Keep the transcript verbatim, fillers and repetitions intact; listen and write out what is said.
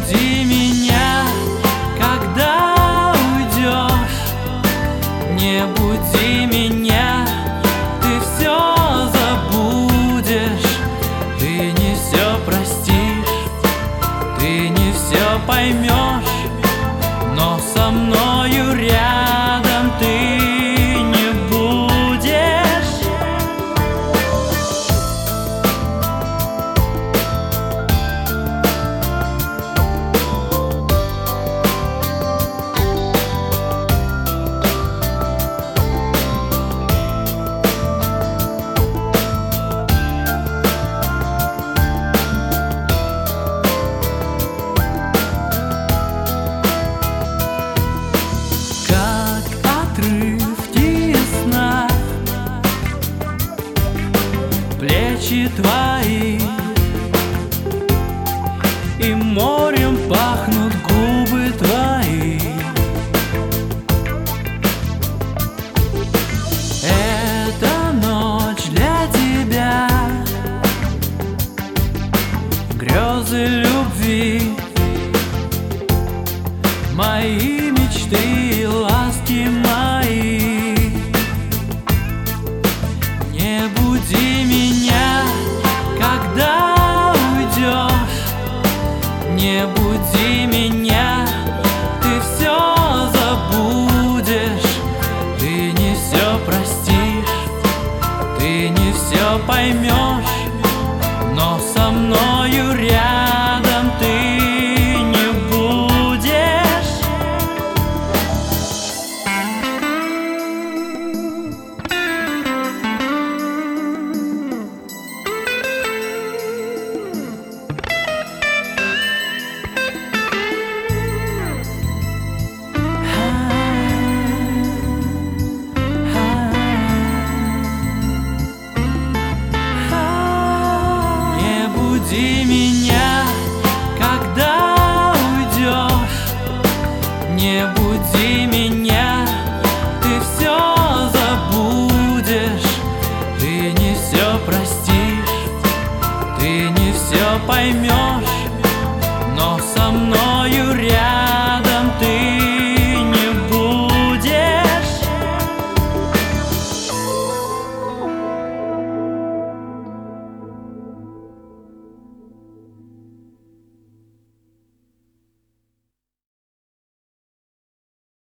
буди меня, когда уйдешь. Не буди меня, ты все забудешь. Ты не все простишь, ты не все поймешь, но со мною рядом ты не будешь. Плечи твои, и морем пахнут губы твои. Эта ночь для тебя, грезы любви, мои мечты и ласки мои. Не буди меня, когда уйдешь. Не буди меня, ты все забудешь. Ты не все простишь, ты не все поймешь, но со мною рядом ты не будешь. Буди меня, когда уйдешь. Не буди меня, ты все забудешь. Ты не все простишь, ты не все поймешь,